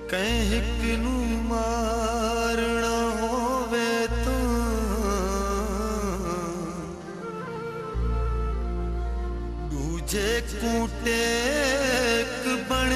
कहीं हिक नू मारना होवे तो दूजे कूटे